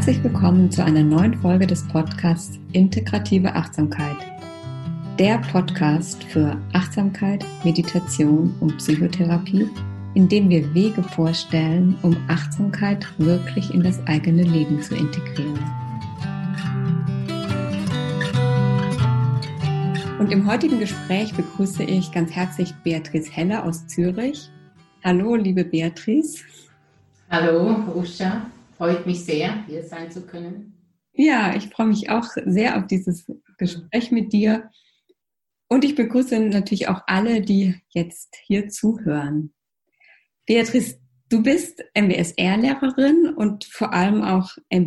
Herzlich willkommen zu einer neuen Folge des Podcasts Integrative Achtsamkeit. Der Podcast für Achtsamkeit, Meditation und Psychotherapie, in dem wir Wege vorstellen, um Achtsamkeit wirklich in das eigene Leben zu integrieren. Und im heutigen Gespräch begrüße ich ganz herzlich Beatrice Heller aus Zürich. Hallo, liebe Beatrice. Hallo, Usha. Freut mich sehr, hier sein zu können. Ja, ich freue mich auch sehr auf dieses Gespräch mit dir. Und ich begrüße natürlich auch alle, die jetzt hier zuhören. Beatrice, du bist MBSR-Lehrerin und vor allem auch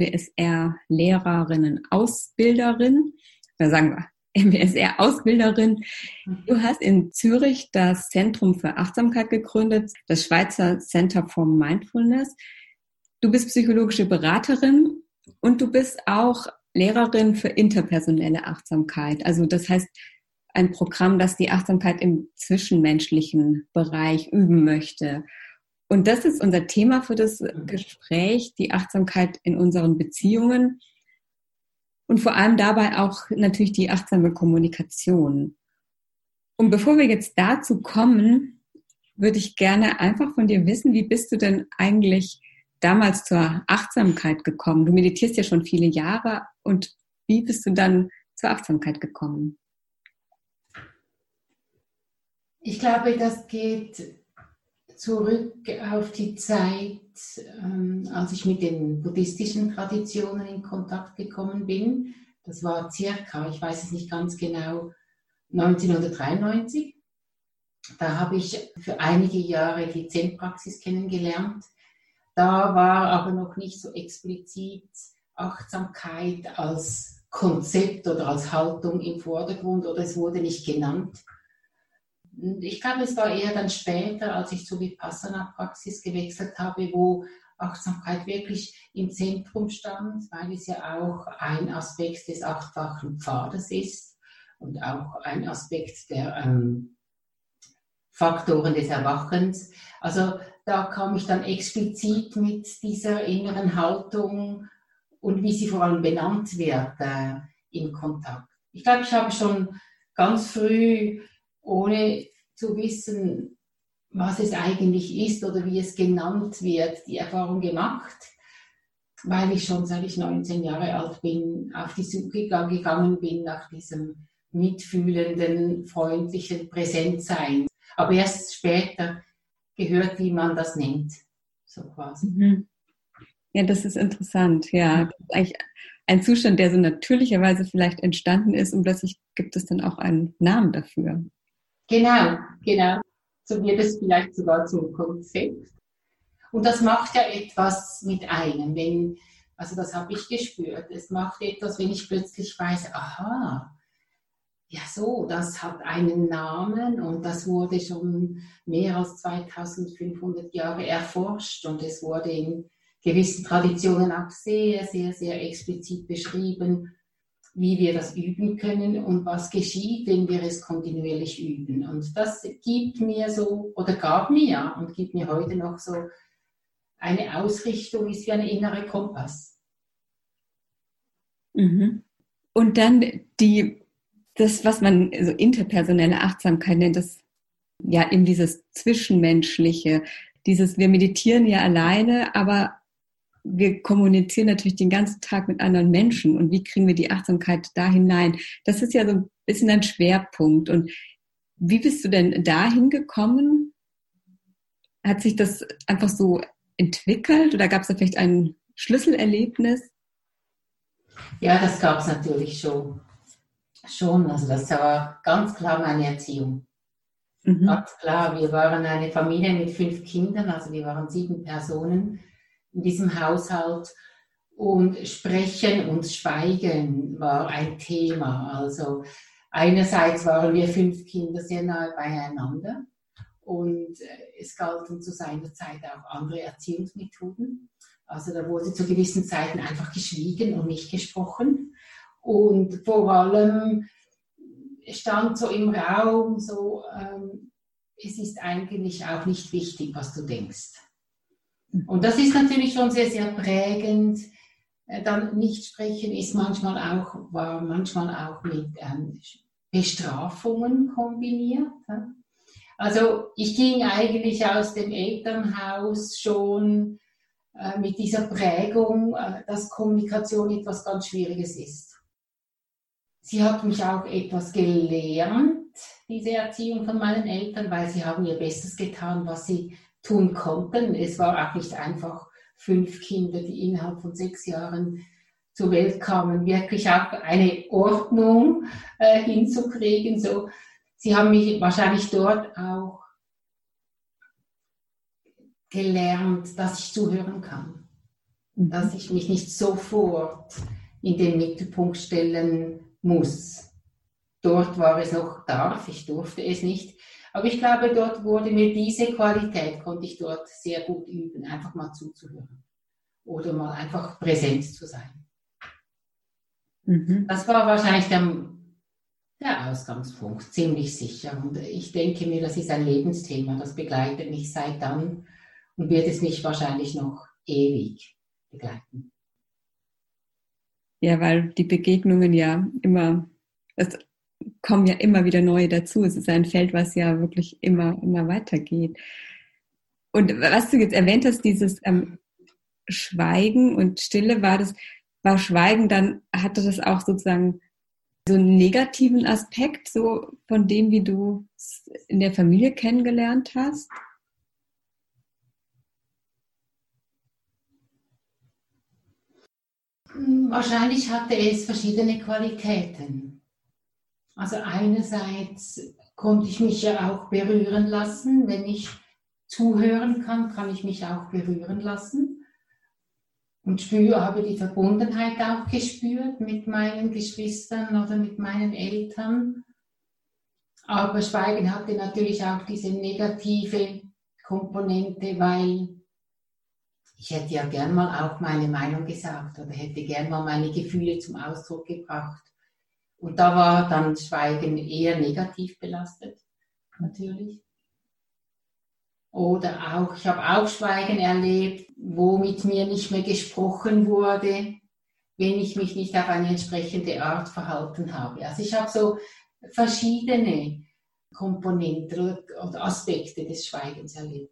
MBSR-Lehrerinnen-Ausbilderin. Oder sagen wir MBSR-Ausbilderin. Du hast in Zürich das Zentrum für Achtsamkeit gegründet, das Schweizer Center for Mindfulness. Du bist psychologische Beraterin und du bist auch Lehrerin für interpersonelle Achtsamkeit. Also das heißt, ein Programm, das die Achtsamkeit im zwischenmenschlichen Bereich üben möchte. Und das ist unser Thema für das Gespräch, die Achtsamkeit in unseren Beziehungen und vor allem dabei auch natürlich die achtsame Kommunikation. Und bevor wir jetzt dazu kommen, würde ich gerne einfach von dir wissen, wie bist du denn eigentlich damals zur Achtsamkeit gekommen? Du meditierst ja schon viele Jahre und wie bist du dann zur Achtsamkeit gekommen? Ich glaube, das geht zurück auf die Zeit, als ich mit den buddhistischen Traditionen in Kontakt gekommen bin. Das war circa, ich weiß es nicht ganz genau, 1993. Da habe ich für einige Jahre die Zen-Praxis kennengelernt. Da war aber noch nicht so explizit Achtsamkeit als Konzept oder als Haltung im Vordergrund oder es wurde nicht genannt. Ich glaube, es war eher dann später, als ich zur Vipassana-Praxis gewechselt habe, wo Achtsamkeit wirklich im Zentrum stand, weil es ja auch ein Aspekt des achtfachen Pfades ist und auch ein Aspekt der Faktoren des Erwachens. Also da kam ich dann explizit mit dieser inneren Haltung und wie sie vor allem benannt wird in Kontakt. Ich glaube, ich habe schon ganz früh, ohne zu wissen, was es eigentlich ist oder wie es genannt wird, die Erfahrung gemacht, weil ich schon, seit ich 19 Jahre alt bin, auf die Suche gegangen bin nach diesem mitfühlenden, freundlichen Präsentsein. Aber erst später gehört, wie man das nennt, so quasi. Ja, das ist interessant. Ja, das ist eigentlich ein Zustand, der so natürlicherweise vielleicht entstanden ist und plötzlich gibt es dann auch einen Namen dafür. Genau. So wird es vielleicht sogar zum Konzept. Und das macht ja etwas mit einem, also das habe ich gespürt, es macht etwas, wenn ich plötzlich weiß, aha, ja so, das hat einen Namen und das wurde schon mehr als 2500 Jahre erforscht und es wurde in gewissen Traditionen auch sehr, sehr, sehr explizit beschrieben, wie wir das üben können und was geschieht, wenn wir es kontinuierlich üben. Und das gibt mir so, oder gab mir und gibt mir heute noch so eine Ausrichtung, ist wie ein innerer Kompass. Und dann das, was man so interpersonelle Achtsamkeit nennt, das ja eben dieses Zwischenmenschliche, wir meditieren ja alleine, aber wir kommunizieren natürlich den ganzen Tag mit anderen Menschen und wie kriegen wir die Achtsamkeit da hinein? Das ist ja so ein bisschen ein Schwerpunkt. Und wie bist du denn da hingekommen? Hat sich das einfach so entwickelt oder gab es da vielleicht ein Schlüsselerlebnis? Ja, das gab es natürlich schon. Also das war ganz klar meine Erziehung. Ganz klar, wir waren eine Familie mit 5 Kindern, also wir waren 7 Personen in diesem Haushalt und Sprechen und Schweigen war ein Thema. Also einerseits waren wir 5 Kinder sehr nahe beieinander und es galten zu seiner Zeit auch andere Erziehungsmethoden. Also da wurde zu gewissen Zeiten einfach geschwiegen und nicht gesprochen. Und vor allem stand so im Raum so, es ist eigentlich auch nicht wichtig, was du denkst. Und das ist natürlich schon sehr, sehr prägend dann nicht sprechen war manchmal auch mit Bestrafungen kombiniert. Also ich ging eigentlich aus dem Elternhaus schon mit dieser Prägung, dass Kommunikation etwas ganz Schwieriges ist. Sie hat mich auch etwas gelernt, diese Erziehung von meinen Eltern, weil sie haben ihr Bestes getan, was sie tun konnten. Es war auch nicht einfach, 5 Kinder, die innerhalb von 6 Jahren zur Welt kamen, wirklich auch eine Ordnung hinzukriegen. So, sie haben mich wahrscheinlich dort auch gelernt, dass ich zuhören kann, dass ich mich nicht sofort in den Mittelpunkt stellen muss. Dort war es noch ich durfte es nicht. Aber ich glaube, dort wurde mir diese Qualität, konnte ich dort sehr gut üben, einfach mal zuzuhören oder mal einfach präsent zu sein. Das war wahrscheinlich der Ausgangspunkt, ziemlich sicher. Und ich denke mir, das ist ein Lebensthema, das begleitet mich seit dann und wird es mich wahrscheinlich noch ewig begleiten. Ja, weil die Begegnungen ja immer, es kommen ja immer wieder neue dazu. Es ist ein Feld, was ja wirklich immer weitergeht. Und was du jetzt erwähnt hast, dieses Schweigen und Stille, war Schweigen dann, hatte das auch sozusagen so einen negativen Aspekt, so von dem, wie du es in der Familie kennengelernt hast? Wahrscheinlich hatte es verschiedene Qualitäten. Also einerseits konnte ich mich ja auch berühren lassen. Wenn ich zuhören kann, kann ich mich auch berühren lassen. Und habe die Verbundenheit auch gespürt mit meinen Geschwistern oder mit meinen Eltern. Aber Schweigen hatte natürlich auch diese negative Komponente, weil ich hätte ja gern mal auch meine Meinung gesagt oder hätte gern mal meine Gefühle zum Ausdruck gebracht. Und da war dann Schweigen eher negativ belastet, natürlich. Oder auch, ich habe auch Schweigen erlebt, wo mit mir nicht mehr gesprochen wurde, wenn ich mich nicht auf eine entsprechende Art verhalten habe. Also ich habe so verschiedene Komponenten oder Aspekte des Schweigens erlebt.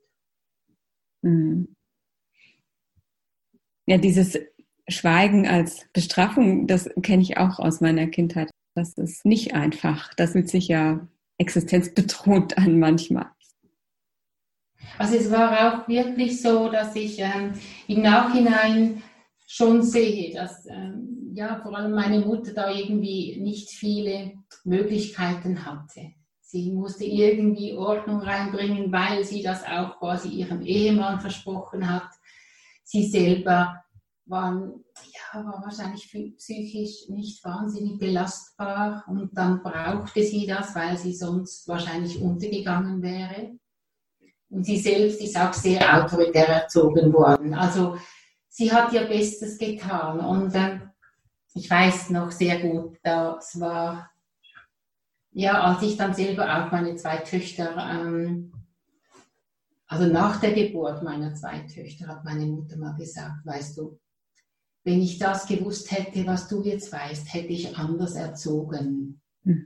Ja, dieses Schweigen als Bestrafung, das kenne ich auch aus meiner Kindheit. Das ist nicht einfach. Das fühlt sich ja existenzbedrohend an manchmal. Also es war auch wirklich so, dass ich im Nachhinein schon sehe, dass vor allem meine Mutter da irgendwie nicht viele Möglichkeiten hatte. Sie musste irgendwie Ordnung reinbringen, weil sie das auch quasi ihrem Ehemann versprochen hat. Sie selber war wahrscheinlich psychisch nicht wahnsinnig belastbar und dann brauchte sie das, weil sie sonst wahrscheinlich untergegangen wäre. Und sie selbst ist auch sehr autoritär erzogen worden. Also sie hat ihr Bestes getan. Und ich weiß noch sehr gut, das war, als ich dann selber auch meine 2 Töchter, also nach der Geburt meiner 2 Töchter, hat meine Mutter mal gesagt, weißt du, wenn ich das gewusst hätte, was du jetzt weißt, hätte ich anders erzogen.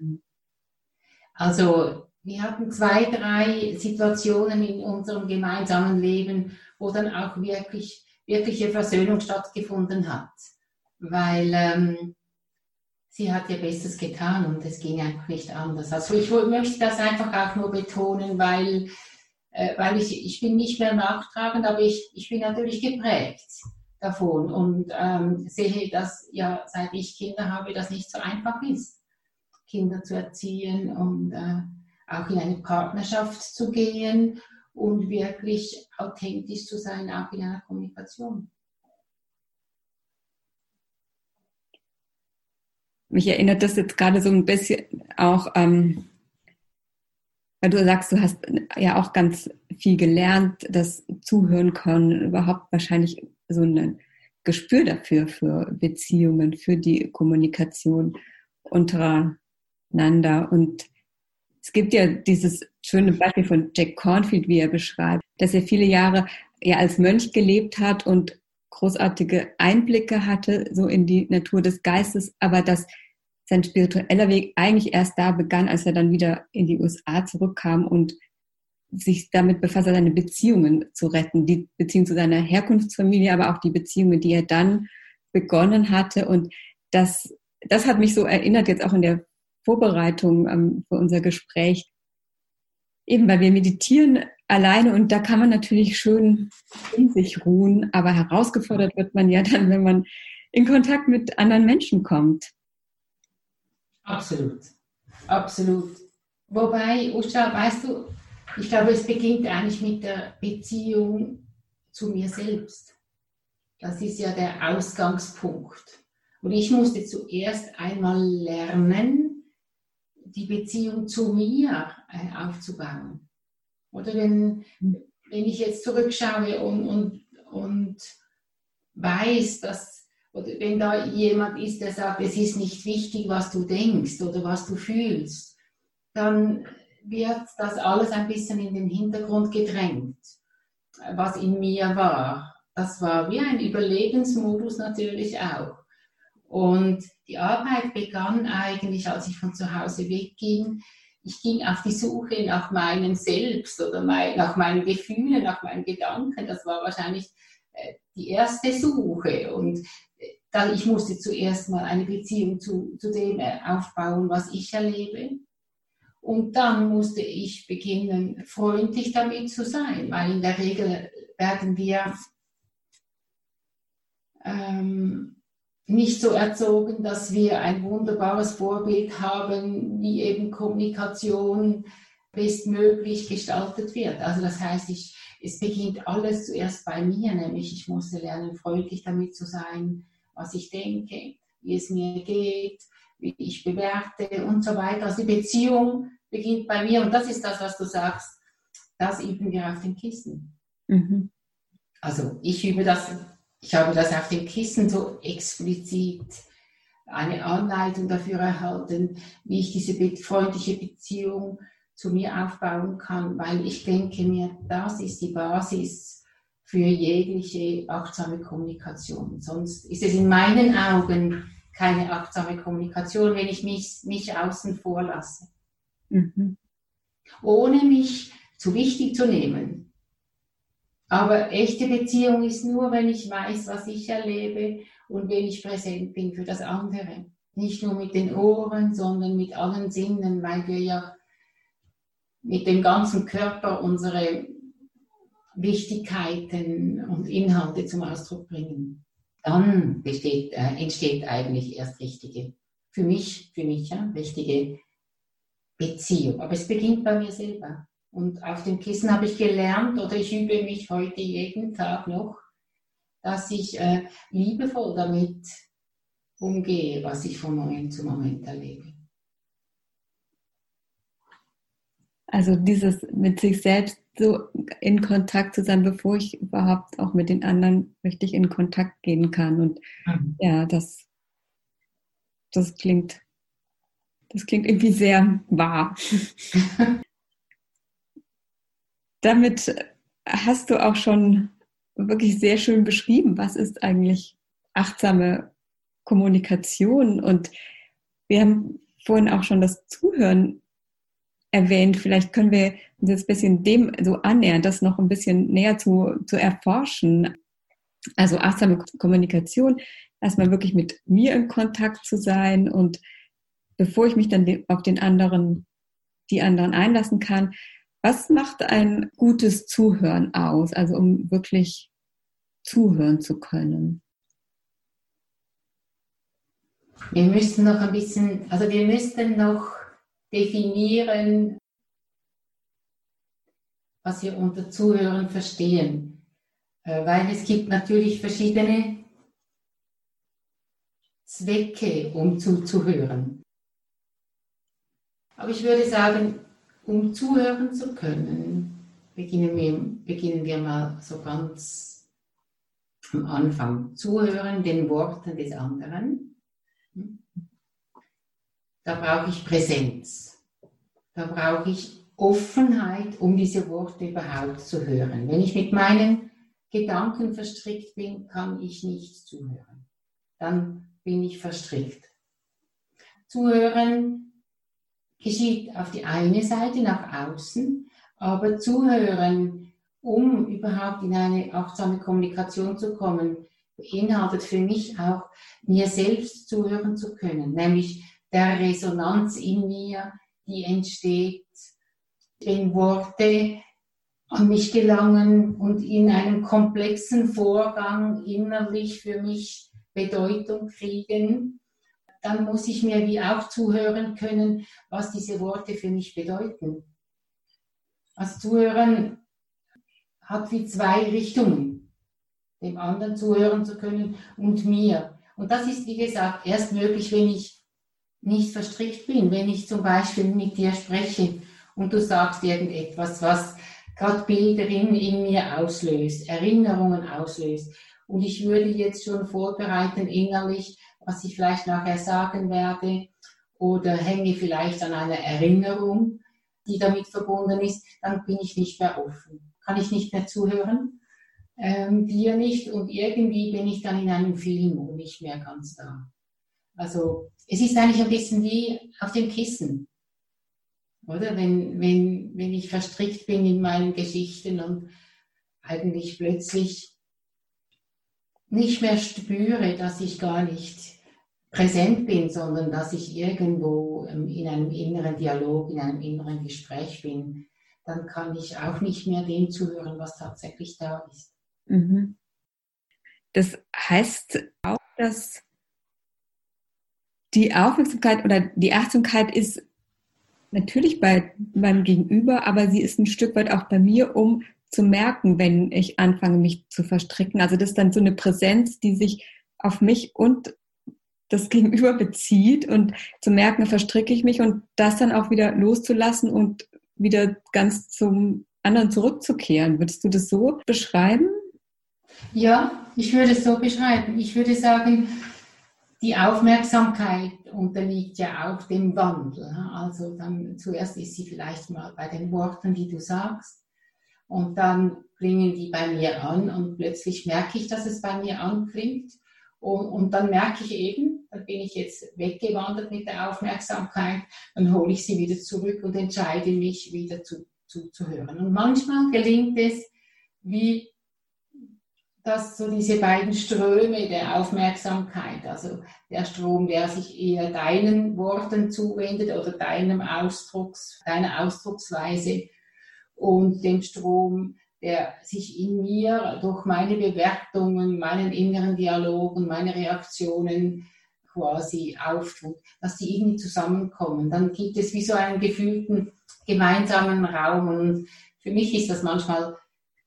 Also wir hatten 2, 3 Situationen in unserem gemeinsamen Leben, wo dann auch wirkliche Versöhnung stattgefunden hat. Weil sie hat ihr Bestes getan und es ging einfach nicht anders. Also ich möchte das einfach auch nur betonen, weil ich bin nicht mehr nachtragend, aber ich bin natürlich geprägt davon und sehe, dass seit ich Kinder habe, das nicht so einfach ist, Kinder zu erziehen und auch in eine Partnerschaft zu gehen und wirklich authentisch zu sein, auch in einer Kommunikation. Mich erinnert das jetzt gerade so ein bisschen auch, weil du sagst, du hast ja auch ganz viel gelernt, das Zuhören können, überhaupt wahrscheinlich so ein Gespür dafür, für Beziehungen, für die Kommunikation untereinander. Und es gibt ja dieses schöne Beispiel von Jack Cornfield, wie er beschreibt, dass er viele Jahre als Mönch gelebt hat und großartige Einblicke hatte, so in die Natur des Geistes, aber dass sein spiritueller Weg eigentlich erst da begann, als er dann wieder in die USA zurückkam und sich damit befasst, seine Beziehungen zu retten, die Beziehung zu seiner Herkunftsfamilie, aber auch die Beziehungen, die er dann begonnen hatte. Und das hat mich so erinnert, jetzt auch in der Vorbereitung für unser Gespräch, eben weil wir meditieren alleine und da kann man natürlich schön in sich ruhen, aber herausgefordert wird man ja dann, wenn man in Kontakt mit anderen Menschen kommt. Absolut, absolut. Wobei, Usha, weißt du, ich glaube, es beginnt eigentlich mit der Beziehung zu mir selbst. Das ist ja der Ausgangspunkt. Und ich musste zuerst einmal lernen, die Beziehung zu mir aufzubauen. Oder wenn ich jetzt zurückschaue und weiß, dass, oder wenn da jemand ist, der sagt, es ist nicht wichtig, was du denkst oder was du fühlst, dann wird das alles ein bisschen in den Hintergrund gedrängt, was in mir war. Das war wie ein Überlebensmodus natürlich auch. Und die Arbeit begann eigentlich, als ich von zu Hause wegging. Ich ging auf die Suche nach meinem Selbst oder nach meinen Gefühlen, nach meinen Gedanken. Das war wahrscheinlich die erste Suche. Und ich musste zuerst mal eine Beziehung zu dem aufbauen, was ich erlebe. Und dann musste ich beginnen, freundlich damit zu sein, weil in der Regel werden wir nicht so erzogen, dass wir ein wunderbares Vorbild haben, wie eben Kommunikation bestmöglich gestaltet wird. Also das heißt, es beginnt alles zuerst bei mir, nämlich ich musste lernen, freundlich damit zu sein, was ich denke, wie es mir geht, wie ich bewerte und so weiter. Also die Beziehung beginnt bei mir und das ist das, was du sagst, das üben wir auf dem Kissen. Mhm. Also ich habe das auf dem Kissen so explizit eine Anleitung dafür erhalten, wie ich diese freundliche Beziehung zu mir aufbauen kann, weil ich denke mir, das ist die Basis für jegliche achtsame Kommunikation. Sonst ist es in meinen Augen keine achtsame Kommunikation, wenn ich mich außen vor lasse. Mhm. Ohne mich zu wichtig zu nehmen. Aber echte Beziehung ist nur, wenn ich weiß, was ich erlebe und wenn ich präsent bin für das andere. Nicht nur mit den Ohren, sondern mit allen Sinnen, weil wir ja mit dem ganzen Körper unsere Wichtigkeiten und Inhalte zum Ausdruck bringen. Dann entsteht eigentlich erst für mich richtige Beziehung. Aber es beginnt bei mir selber. Und auf dem Kissen habe ich gelernt, oder ich übe mich heute jeden Tag noch, dass ich liebevoll damit umgehe, was ich von Moment zu Moment erlebe. Also dieses mit sich selbst so in Kontakt zu sein, bevor ich überhaupt auch mit den anderen richtig in Kontakt gehen kann. Und ja, das klingt irgendwie sehr wahr. Damit hast du auch schon wirklich sehr schön beschrieben, was ist eigentlich achtsame Kommunikation. Und wir haben vorhin auch schon das Zuhören erwähnt. Vielleicht können wir uns jetzt ein bisschen dem so annähern, das noch ein bisschen näher zu erforschen. Also achtsame Kommunikation, erstmal wirklich mit mir in Kontakt zu sein und bevor ich mich dann auf die anderen einlassen kann. Was macht ein gutes Zuhören aus, also um wirklich zuhören zu können? Wir müssten noch definieren, was wir unter Zuhören verstehen. Weil es gibt natürlich verschiedene Zwecke, um zuzuhören. Aber ich würde sagen, um zuhören zu können, beginnen wir mal so ganz am Anfang. Zuhören den Worten des anderen. Da brauche ich Präsenz. Da brauche ich Offenheit, um diese Worte überhaupt zu hören. Wenn ich mit meinen Gedanken verstrickt bin, kann ich nicht zuhören. Dann bin ich verstrickt. Zuhören geschieht auf die eine Seite nach außen, aber Zuhören, um überhaupt in eine achtsame Kommunikation zu kommen, beinhaltet für mich auch, mir selbst zuhören zu können, nämlich der Resonanz in mir, die entsteht, wenn Worte an mich gelangen und in einem komplexen Vorgang innerlich für mich Bedeutung kriegen, dann muss ich mir wie auch zuhören können, was diese Worte für mich bedeuten. Also Zuhören hat wie zwei Richtungen, dem anderen zuhören zu können und mir. Und das ist, wie gesagt, erst möglich, wenn ich nicht verstrickt bin, wenn ich zum Beispiel mit dir spreche und du sagst irgendetwas, was gerade Bilder in mir auslöst, Erinnerungen auslöst. Und ich würde jetzt schon vorbereiten innerlich, was ich vielleicht nachher sagen werde, oder hänge vielleicht an einer Erinnerung, die damit verbunden ist, dann bin ich nicht mehr offen. Kann ich nicht mehr zuhören, dir nicht, und irgendwie bin ich dann in einem Film und nicht mehr ganz da. Also es ist eigentlich ein bisschen wie auf dem Kissen. Oder? Wenn ich verstrickt bin in meinen Geschichten und eigentlich plötzlich nicht mehr spüre, dass ich gar nicht präsent bin, sondern dass ich irgendwo in einem inneren Dialog, in einem inneren Gespräch bin, dann kann ich auch nicht mehr dem zuhören, was tatsächlich da ist. Mhm. Das heißt auch, dass die Aufmerksamkeit oder die Achtsamkeit ist natürlich beim Gegenüber, aber sie ist ein Stück weit auch bei mir, um zu merken, wenn ich anfange, mich zu verstricken. Also das ist dann so eine Präsenz, die sich auf mich und das Gegenüber bezieht, und zu merken, verstricke ich mich, und das dann auch wieder loszulassen und wieder ganz zum anderen zurückzukehren. Würdest du das so beschreiben? Ja, ich würde es so beschreiben. Ich würde sagen, die Aufmerksamkeit unterliegt ja auch dem Wandel. Also dann zuerst ist sie vielleicht mal bei den Worten, die du sagst, und dann klingen die bei mir an und plötzlich merke ich, dass es bei mir anklingt, und dann merke ich eben, dann bin ich jetzt weggewandert mit der Aufmerksamkeit, dann hole ich sie wieder zurück und entscheide mich wieder zuzuhören. Und manchmal gelingt es, wie dass so diese beiden Ströme der Aufmerksamkeit, also der Strom, der sich eher deinen Worten zuwendet oder deiner Ausdrucksweise, und dem Strom, der sich in mir durch meine Bewertungen, meinen inneren Dialog und meine Reaktionen quasi auftut, dass die irgendwie zusammenkommen. Dann gibt es wie so einen gefühlten gemeinsamen Raum, und für mich ist das manchmal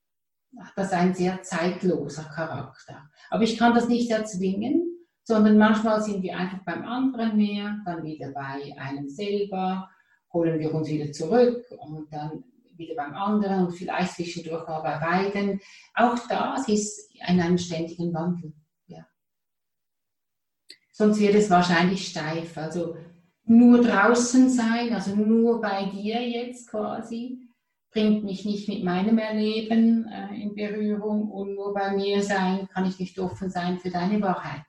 ein sehr zeitloser Charakter. Aber ich kann das nicht erzwingen, sondern manchmal sind wir einfach beim anderen mehr, dann wieder bei einem selber, holen wir uns wieder zurück und dann wieder beim anderen und vielleicht zwischendurch mal bei beiden. Auch das ist in einem ständigen Wandel. Ja. Sonst wird es wahrscheinlich steif. Also nur draußen sein, also nur bei dir jetzt quasi, bringt mich nicht mit meinem Erleben in Berührung, und nur bei mir sein, kann ich nicht offen sein für deine Wahrheit.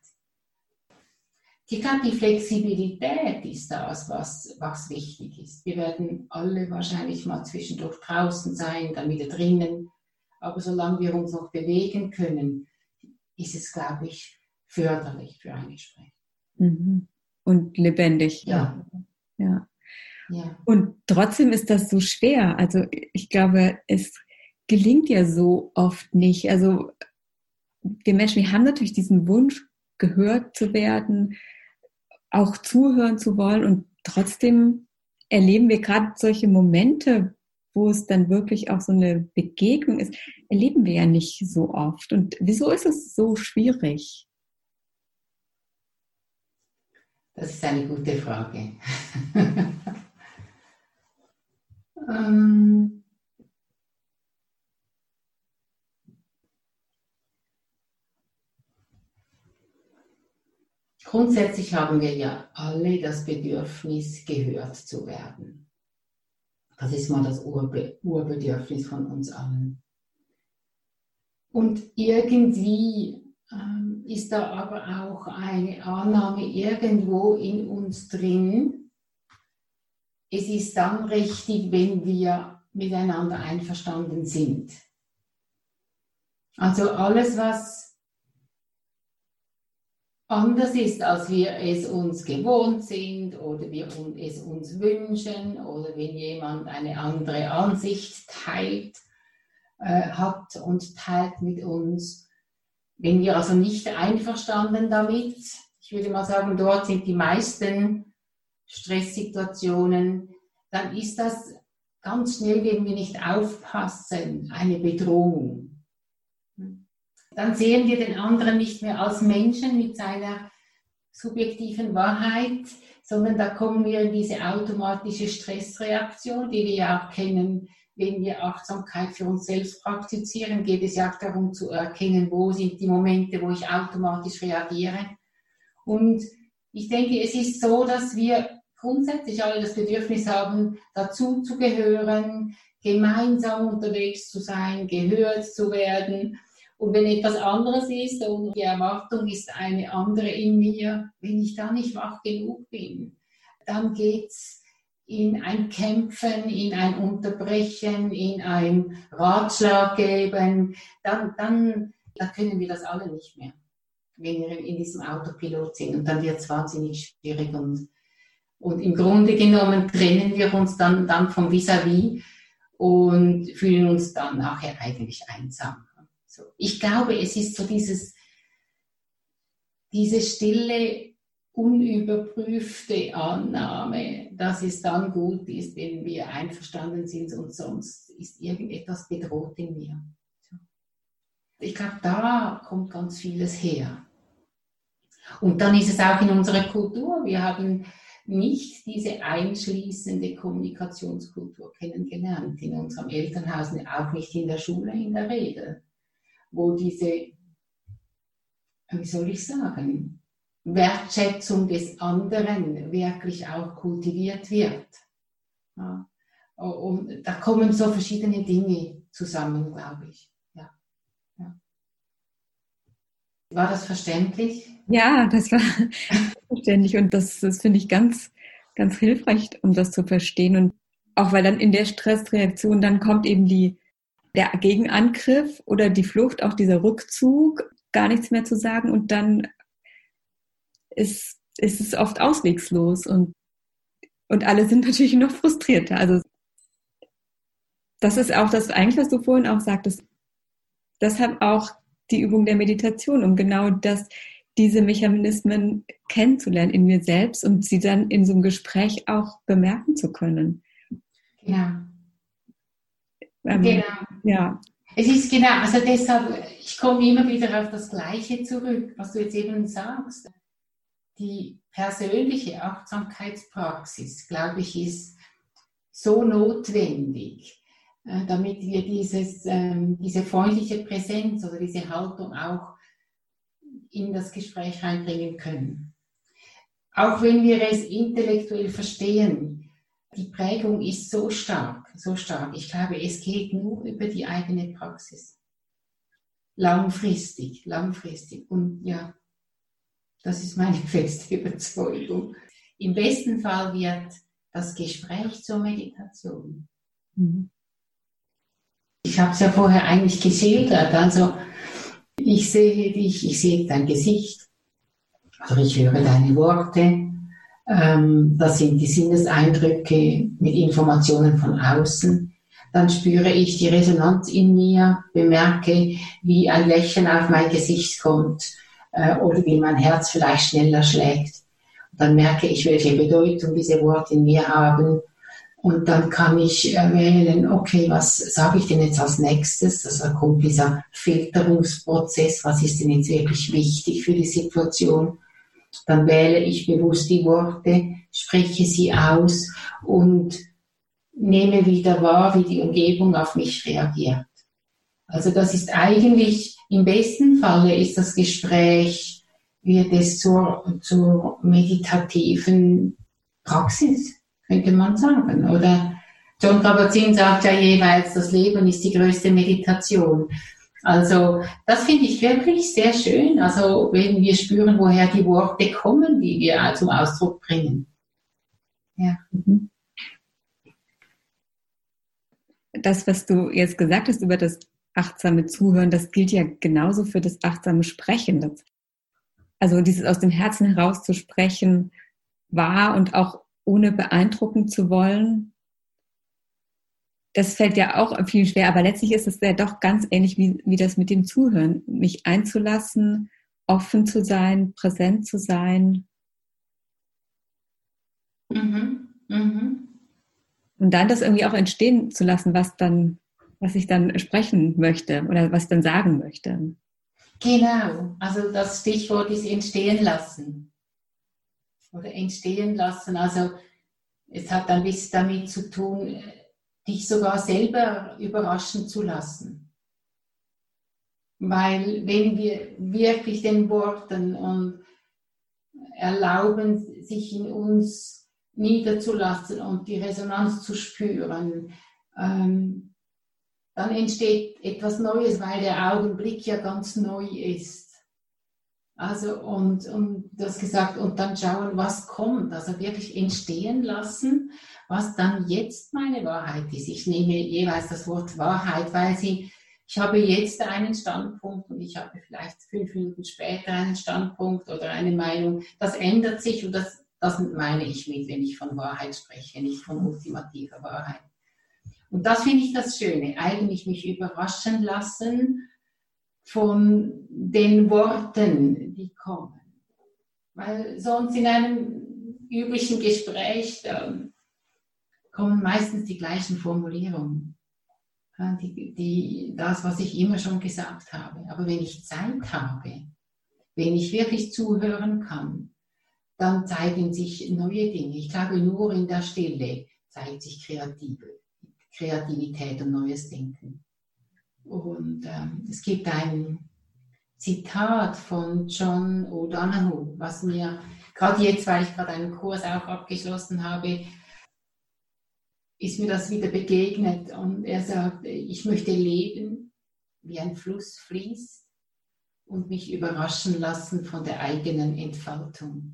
Ich glaube, die Flexibilität ist das, was wichtig ist. Wir werden alle wahrscheinlich mal zwischendurch draußen sein, dann wieder drinnen. Aber solange wir uns noch bewegen können, ist es, glaube ich, förderlich für ein Gespräch. Mhm. Und lebendig. Ja. Ja. Ja. Und trotzdem ist das so schwer. Also ich glaube, es gelingt ja so oft nicht. Also wir Menschen, wir haben natürlich diesen Wunsch, gehört zu werden, auch zuhören zu wollen, und trotzdem erleben wir gerade solche Momente, wo es dann wirklich auch so eine Begegnung ist, erleben wir ja nicht so oft. Und wieso ist es so schwierig? Das ist eine gute Frage. Grundsätzlich haben wir ja alle das Bedürfnis, gehört zu werden. Das ist mal das Urbedürfnis von uns allen. Und irgendwie ist da aber auch eine Annahme irgendwo in uns drin. Es ist dann richtig, wenn wir miteinander einverstanden sind. Also alles, was anders ist, als wir es uns gewohnt sind oder wir es uns wünschen oder wenn jemand eine andere Ansicht hat und teilt mit uns. Wenn wir also nicht einverstanden damit, ich würde mal sagen, dort sind die meisten Stresssituationen, dann ist das ganz schnell, wenn wir nicht aufpassen, eine Bedrohung. Dann sehen wir den anderen nicht mehr als Menschen mit seiner subjektiven Wahrheit, sondern da kommen wir in diese automatische Stressreaktion, die wir ja auch kennen, wenn wir Achtsamkeit für uns selbst praktizieren, geht es ja auch darum zu erkennen, wo sind die Momente, wo ich automatisch reagiere. Und ich denke, es ist so, dass wir grundsätzlich alle das Bedürfnis haben, dazu zu gehören, gemeinsam unterwegs zu sein, gehört zu werden. Und wenn etwas anderes ist und die Erwartung ist eine andere in mir, wenn ich da nicht wach genug bin, dann geht's in ein Kämpfen, in ein Unterbrechen, in ein Ratschlag geben, dann können wir das alle nicht mehr, wenn wir in diesem Autopilot sind. Und dann wird es wahnsinnig schwierig. Und im Grunde genommen trennen wir uns dann vom Vis-à-vis und fühlen uns dann nachher eigentlich einsam. So. Ich glaube, es ist so diese stille, unüberprüfte Annahme, dass es dann gut ist, wenn wir einverstanden sind und sonst ist irgendetwas bedroht in mir. So. Ich glaube, da kommt ganz vieles her. Und dann ist es auch in unserer Kultur. Wir haben nicht diese einschließende Kommunikationskultur kennengelernt in unserem Elternhaus, auch nicht in der Schule in der Regel, wo diese, wie soll ich sagen, Wertschätzung des anderen wirklich auch kultiviert wird. Ja. Und da kommen so verschiedene Dinge zusammen, glaube ich. Ja. Ja. War das verständlich? Ja, das war verständlich und das finde ich ganz, ganz hilfreich, um das zu verstehen. Und auch weil dann in der Stressreaktion dann kommt eben der Gegenangriff oder die Flucht, auch dieser Rückzug, gar nichts mehr zu sagen und dann ist es oft auswegslos und alle sind natürlich noch frustrierter. Also das ist auch das eigentlich, was du vorhin auch sagtest. Deshalb auch die Übung der Meditation, um genau diese Mechanismen kennenzulernen in mir selbst und sie dann in so einem Gespräch auch bemerken zu können. Ja. Genau. Ja. Es ist genau, also deshalb, ich komme immer wieder auf das Gleiche zurück, was du jetzt eben sagst. Die persönliche Achtsamkeitspraxis, glaube ich, ist so notwendig, damit wir diese freundliche Präsenz oder diese Haltung auch in das Gespräch reinbringen können. Auch wenn wir es intellektuell verstehen, die Prägung ist so stark, so stark. Ich glaube, es geht nur über die eigene Praxis. Langfristig. Und ja, das ist meine feste Überzeugung. Im besten Fall wird das Gespräch zur Meditation. Ich habe es ja vorher eigentlich geschildert. Also ich sehe dich, ich sehe dein Gesicht, oder ich höre deine Worte. Das sind die Sinneseindrücke mit Informationen von außen. Dann spüre ich die Resonanz in mir, bemerke, wie ein Lächeln auf mein Gesicht kommt oder wie mein Herz vielleicht schneller schlägt. Dann merke ich, welche Bedeutung diese Worte in mir haben. Und dann kann ich wählen, okay, was sage ich denn jetzt als nächstes? Also kommt dieser Filterungsprozess, was ist denn jetzt wirklich wichtig für die Situation? Dann wähle ich bewusst die Worte, spreche sie aus und nehme wieder wahr, wie die Umgebung auf mich reagiert. Also das ist eigentlich, im besten Falle ist das Gespräch, wird es zur meditativen Praxis, könnte man sagen. Oder John Kabat-Zinn sagt ja jeweils, das Leben ist die größte Meditation. Also das finde ich wirklich sehr schön. Also wenn wir spüren, woher die Worte kommen, die wir zum Ausdruck bringen. Ja. Das, was du jetzt gesagt hast über das achtsame Zuhören, das gilt ja genauso für das achtsame Sprechen. Also dieses aus dem Herzen heraus zu sprechen, wahr und auch ohne beeindrucken zu wollen, das fällt ja auch viel schwer, aber letztlich ist es ja doch ganz ähnlich wie das mit dem Zuhören, mich einzulassen, offen zu sein, präsent zu sein. Und dann das irgendwie auch entstehen zu lassen, was ich dann sprechen möchte oder was ich dann sagen möchte. Genau, also das Stichwort ist entstehen lassen. Oder entstehen lassen, also es hat ein bisschen damit zu tun, dich sogar selber überraschen zu lassen. Weil wenn wir wirklich den Worten und erlauben, sich in uns niederzulassen und die Resonanz zu spüren, dann entsteht etwas Neues, weil der Augenblick ja ganz neu ist. Also und du hast gesagt, und dann schauen, was kommt, also wirklich entstehen lassen, was dann jetzt meine Wahrheit ist. Ich nehme jeweils das Wort Wahrheit, weil ich habe jetzt einen Standpunkt und ich habe vielleicht 5 Minuten später einen Standpunkt oder eine Meinung. Das ändert sich und das meine ich mit, wenn ich von Wahrheit spreche, nicht von ultimativer Wahrheit. Und das finde ich das Schöne, eigentlich mich überraschen lassen von den Worten, die kommen. Weil sonst in einem üblichen Gespräch kommen meistens die gleichen Formulierungen. Das, was ich immer schon gesagt habe. Aber wenn ich Zeit habe, wenn ich wirklich zuhören kann, dann zeigen sich neue Dinge. Ich glaube, nur in der Stille zeigt sich Kreativität und neues Denken. Und es gibt ein Zitat von John O'Donohue, was mir gerade jetzt, weil ich gerade einen Kurs auch abgeschlossen habe, ist mir das wieder begegnet. Und er sagt, ich möchte leben, wie ein Fluss fließt und mich überraschen lassen von der eigenen Entfaltung.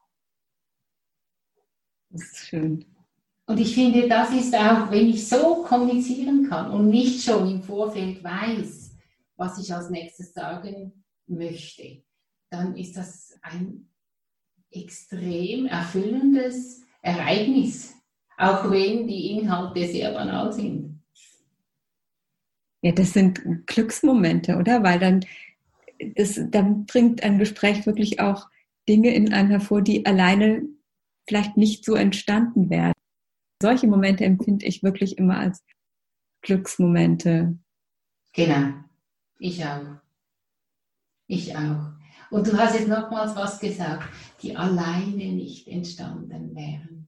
Das ist schön. Und ich finde, das ist auch, wenn ich so kommunizieren kann und nicht schon im Vorfeld weiß, was ich als nächstes sagen möchte, dann ist das ein extrem erfüllendes Ereignis, auch wenn die Inhalte sehr banal sind. Ja, das sind Glücksmomente, oder? Weil dann bringt ein Gespräch wirklich auch Dinge in einem hervor, die alleine vielleicht nicht so entstanden wären. Solche Momente empfinde ich wirklich immer als Glücksmomente. Genau, ich auch. Ich auch. Und du hast jetzt nochmals was gesagt, die alleine nicht entstanden wären.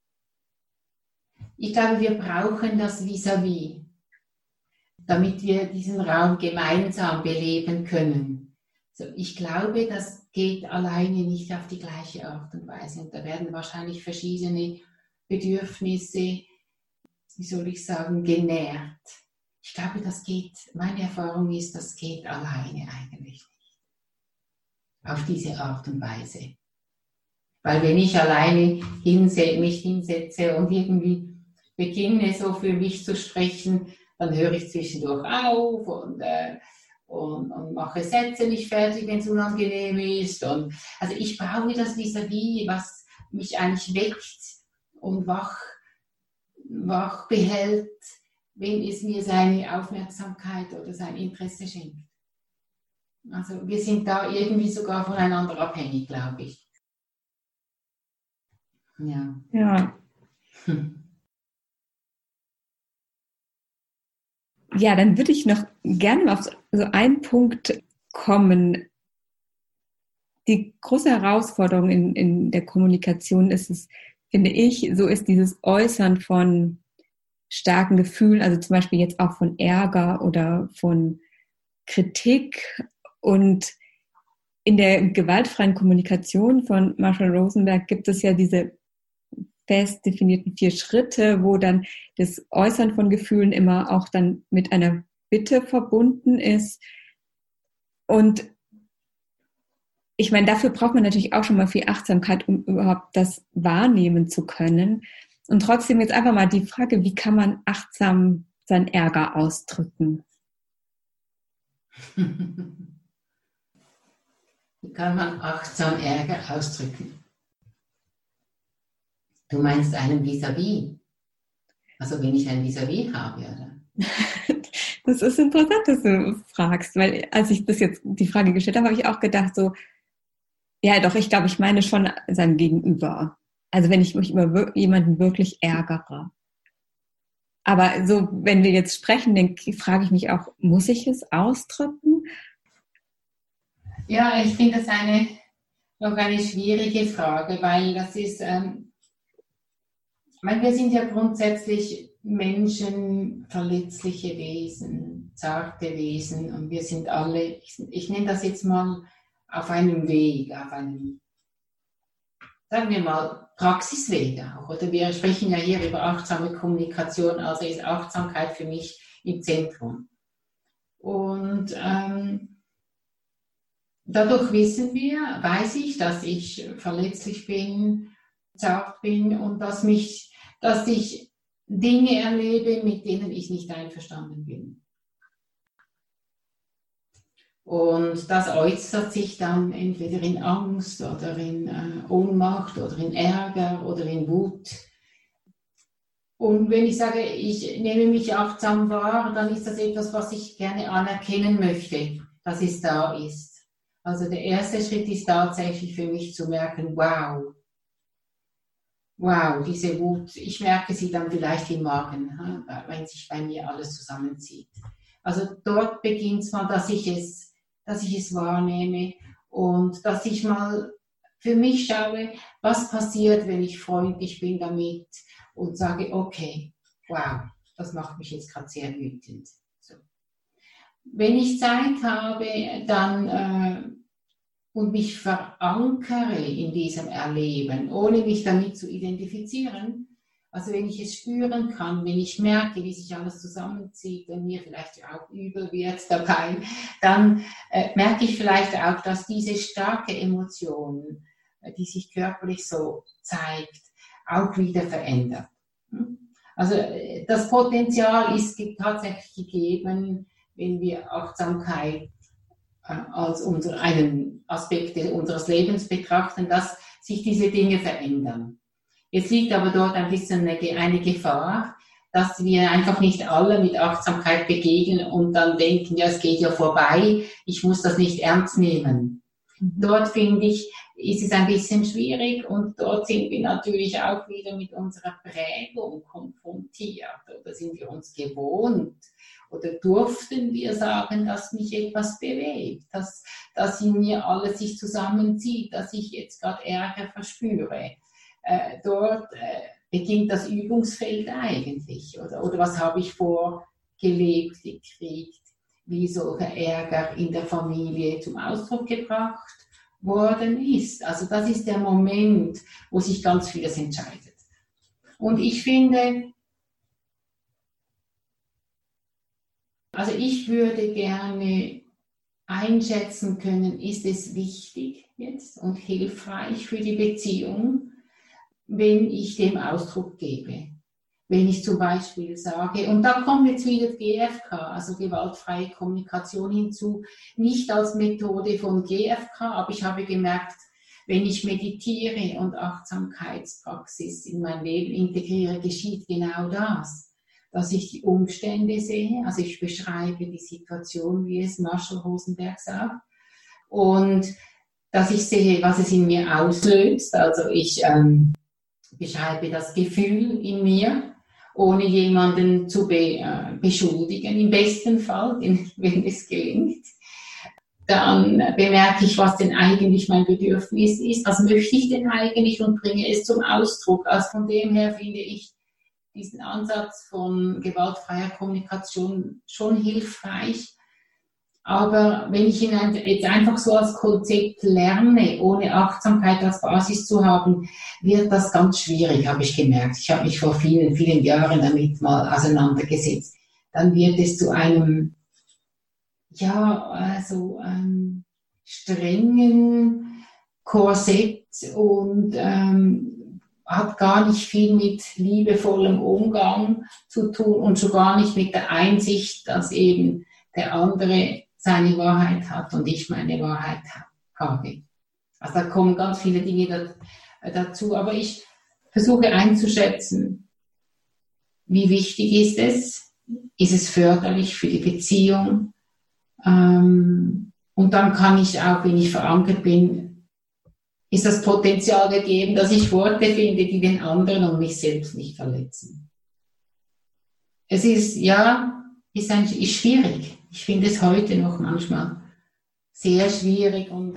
Ich glaube, wir brauchen das Vis-à-vis, damit wir diesen Raum gemeinsam beleben können. So, ich glaube, das geht alleine nicht auf die gleiche Art und Weise. Und da werden wahrscheinlich verschiedene Bedürfnisse, wie soll ich sagen, genährt. Ich glaube, meine Erfahrung ist, das geht alleine eigentlich nicht. Auf diese Art und Weise. Weil wenn ich alleine mich hinsetze und irgendwie beginne, so für mich zu sprechen, dann höre ich zwischendurch auf und mache Sätze nicht fertig, wenn es unangenehm ist. Also ich brauche das vis-à-vis, was mich eigentlich weckt und wach behält, wenn es mir seine Aufmerksamkeit oder sein Interesse schenkt. Also wir sind da irgendwie sogar voneinander abhängig, glaube ich. Ja. Ja. Ja, dann würde ich noch gerne auf so einen Punkt kommen. Die große Herausforderung in der Kommunikation ist es, finde ich, so ist dieses Äußern von starken Gefühlen, also zum Beispiel jetzt auch von Ärger oder von Kritik. Und in der gewaltfreien Kommunikation von Marshall Rosenberg gibt es ja diese fest definierten 4 Schritte, wo dann das Äußern von Gefühlen immer auch dann mit einer Bitte verbunden ist. Und ich meine, dafür braucht man natürlich auch schon mal viel Achtsamkeit, um überhaupt das wahrnehmen zu können. Und trotzdem jetzt einfach mal die Frage, wie kann man achtsam seinen Ärger ausdrücken? Wie kann man achtsam Ärger ausdrücken? Du meinst einen Vis-à-vis? Also wenn ich ein Vis-à-vis habe, oder? Das ist interessant, dass du fragst, weil als ich das jetzt die Frage gestellt habe, habe ich auch gedacht so, ja doch, ich glaube, ich meine schon sein Gegenüber. Also wenn ich mich über jemanden wirklich ärgere. Aber so, wenn wir jetzt sprechen, dann frage ich mich auch, muss ich es ausdrücken? Ja, ich finde das noch eine schwierige Frage, weil das ist, ich meine, wir sind ja grundsätzlich Menschen, verletzliche Wesen, zarte Wesen und wir sind alle, ich nenne das jetzt mal auf einem Weg, auf einem, sagen wir mal, Praxisweg auch. Oder wir sprechen ja hier über achtsame Kommunikation, also ist Achtsamkeit für mich im Zentrum. Und dadurch weiß ich, dass ich verletzlich bin, zart bin und dass ich Dinge erlebe, mit denen ich nicht einverstanden bin. Und das äußert sich dann entweder in Angst oder in Ohnmacht oder in Ärger oder in Wut. Und wenn ich sage, ich nehme mich achtsam wahr, dann ist das etwas, was ich gerne anerkennen möchte, dass es da ist. Also der erste Schritt ist tatsächlich für mich zu merken, wow, diese Wut, ich merke sie dann vielleicht im Magen, wenn sich bei mir alles zusammenzieht. Also dort beginnt es mal, dass ich es wahrnehme und dass ich mal für mich schaue, was passiert, wenn ich freundlich bin damit und sage, okay, wow, das macht mich jetzt gerade sehr wütend. So. Wenn ich Zeit habe, dann und mich verankere in diesem Erleben, ohne mich damit zu identifizieren, also wenn ich es spüren kann, wenn ich merke, wie sich alles zusammenzieht und mir vielleicht auch übel wird dabei, dann merke ich vielleicht auch, dass diese starke Emotion, die sich körperlich so zeigt, auch wieder verändert. Also das Potenzial ist tatsächlich gegeben, wenn wir Achtsamkeit als einen Aspekt unseres Lebens betrachten, dass sich diese Dinge verändern. Jetzt liegt aber dort ein bisschen eine Gefahr, dass wir einfach nicht alle mit Achtsamkeit begegnen und dann denken, ja, es geht ja vorbei, ich muss das nicht ernst nehmen. Dort, finde ich, ist es ein bisschen schwierig und dort sind wir natürlich auch wieder mit unserer Prägung konfrontiert oder sind wir uns gewohnt oder durften wir sagen, dass mich etwas bewegt, dass in mir alles sich zusammenzieht, dass ich jetzt gerade Ärger verspüre. Dort beginnt das Übungsfeld eigentlich. Oder was habe ich vorgelebt, gekriegt, wie solcher Ärger in der Familie zum Ausdruck gebracht worden ist. Also das ist der Moment, wo sich ganz vieles entscheidet. Und ich finde, also ich würde gerne einschätzen können, ist es wichtig jetzt und hilfreich für die Beziehung, wenn ich dem Ausdruck gebe. Wenn ich zum Beispiel sage, und da kommt jetzt wieder GFK, also gewaltfreie Kommunikation hinzu, nicht als Methode von GFK, aber ich habe gemerkt, wenn ich meditiere und Achtsamkeitspraxis in mein Leben integriere, geschieht genau das. Dass ich die Umstände sehe, also ich beschreibe die Situation, wie es Marshall Rosenberg sagt, und dass ich sehe, was es in mir auslöst, also ich beschreibe das Gefühl in mir, ohne jemanden zu beschuldigen, im besten Fall, wenn es gelingt. Dann bemerke ich, was denn eigentlich mein Bedürfnis ist, was möchte ich denn eigentlich und bringe es zum Ausdruck. Also von dem her finde ich diesen Ansatz von gewaltfreier Kommunikation schon hilfreich. Aber wenn ich ihn jetzt einfach so als Konzept lerne, ohne Achtsamkeit als Basis zu haben, wird das ganz schwierig, habe ich gemerkt. Ich habe mich vor vielen, vielen Jahren damit mal auseinandergesetzt. Dann wird es zu einem strengen Korsett und hat gar nicht viel mit liebevollem Umgang zu tun und schon gar nicht mit der Einsicht, dass eben der andere seine Wahrheit hat und ich meine Wahrheit habe. Also da kommen ganz viele Dinge dazu, aber ich versuche einzuschätzen, wie wichtig ist es? Ist es förderlich für die Beziehung? Und dann kann ich auch, wenn ich verankert bin, ist das Potenzial gegeben, dass ich Worte finde, die den anderen und mich selbst nicht verletzen. Es ist schwierig. Ich finde es heute noch manchmal sehr schwierig und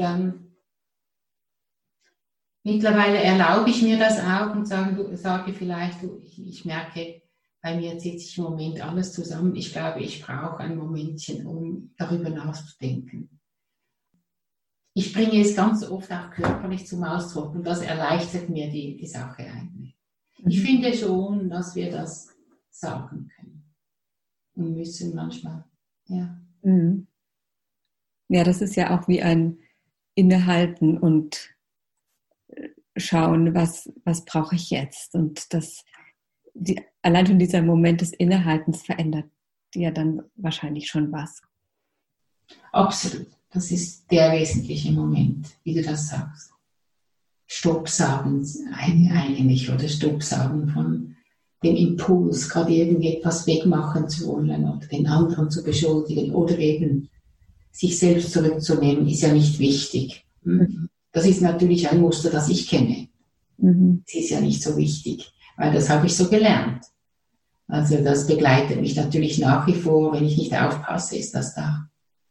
mittlerweile erlaube ich mir das auch und sage vielleicht, ich merke, bei mir zieht sich im Moment alles zusammen. Ich glaube, ich brauche ein Momentchen, um darüber nachzudenken. Ich bringe es ganz oft auch körperlich zum Ausdruck und das erleichtert mir die Sache eigentlich. Ich finde schon, dass wir das sagen können und müssen manchmal. Ja. Ja, das ist ja auch wie ein Innehalten und schauen, was brauche ich jetzt. Und allein schon dieser Moment des Innehaltens verändert ja dann wahrscheinlich schon was. Absolut. Das ist der wesentliche Moment, wie du das sagst. Stopp sagen eigentlich oder Stopp sagen von dem Impuls, gerade irgendetwas wegmachen zu wollen oder den anderen zu beschuldigen oder eben sich selbst zurückzunehmen, ist ja nicht wichtig. Das ist natürlich ein Muster, das ich kenne. Es ist ja nicht so wichtig, weil das habe ich so gelernt. Also das begleitet mich natürlich nach wie vor, wenn ich nicht aufpasse, ist das da.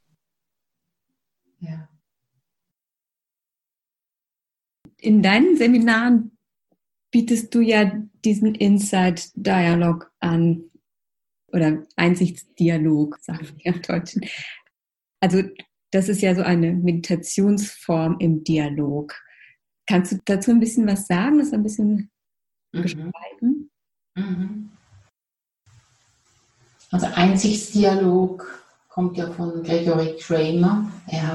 Ja. In deinen Seminaren bietest du ja diesen Inside Dialog an oder Einsichtsdialog, sagen wir im Deutschen. Also das ist ja so eine Meditationsform im Dialog. Kannst du dazu ein bisschen was sagen, das ein bisschen beschreiben? Also Einsichtsdialog kommt ja von Gregory Kramer. Er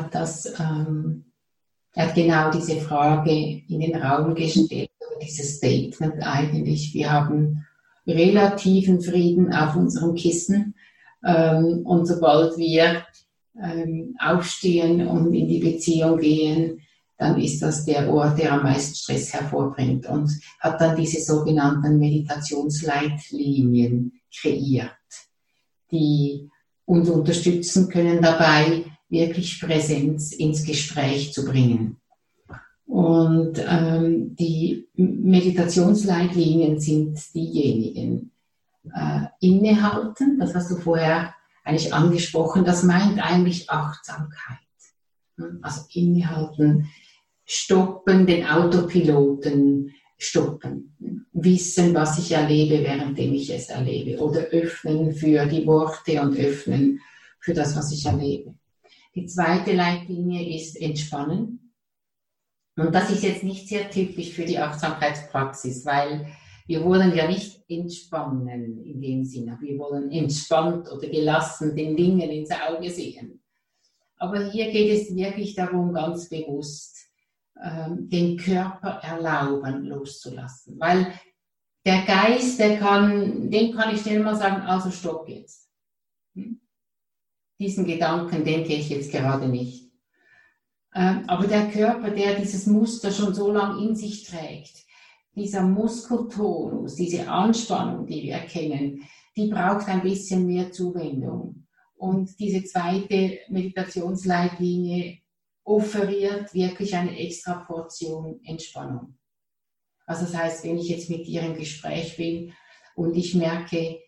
hat genau diese Frage in den Raum gestellt, oder dieses Statement eigentlich. Wir haben relativen Frieden auf unserem Kissen und sobald wir aufstehen und in die Beziehung gehen, dann ist das der Ort, der am meisten Stress hervorbringt und hat dann diese sogenannten Meditationsleitlinien kreiert, die uns unterstützen können dabei, wirklich Präsenz ins Gespräch zu bringen. Und die Meditationsleitlinien sind diejenigen, innehalten, das hast du vorher eigentlich angesprochen, das meint eigentlich Achtsamkeit. Also innehalten, stoppen, den Autopiloten stoppen, wissen, was ich erlebe, währenddem ich es erlebe, oder öffnen für die Worte und öffnen für das, was ich erlebe. Die zweite Leitlinie ist Entspannen. Und das ist jetzt nicht sehr typisch für die Achtsamkeitspraxis, weil wir wollen ja nicht entspannen in dem Sinne. Wir wollen entspannt oder gelassen den Dingen ins Auge sehen. Aber hier geht es wirklich darum, ganz bewusst den Körper erlauben, loszulassen. Weil der Geist, dem kann ich schnell mal sagen, also stopp jetzt. Diesen Gedanken denke ich jetzt gerade nicht. Aber der Körper, der dieses Muster schon so lange in sich trägt, dieser Muskeltonus, diese Anspannung, die wir kennen, die braucht ein bisschen mehr Zuwendung. Und diese zweite Meditationsleitlinie offeriert wirklich eine extra Portion Entspannung. Also das heißt, wenn ich jetzt mit dir im Gespräch bin und ich merke,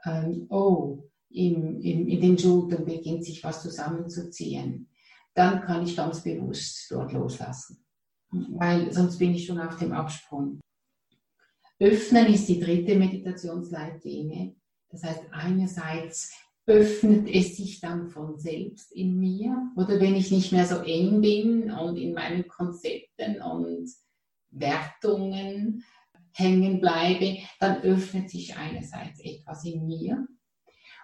in den Schultern beginnt sich was zusammenzuziehen, dann kann ich ganz bewusst dort loslassen. Weil sonst bin ich schon auf dem Absprung. Öffnen ist die dritte Meditationsleitlinie. Das heißt, einerseits öffnet es sich dann von selbst in mir. Oder wenn ich nicht mehr so eng bin und in meinen Konzepten und Wertungen hängen bleibe, dann öffnet sich einerseits etwas in mir.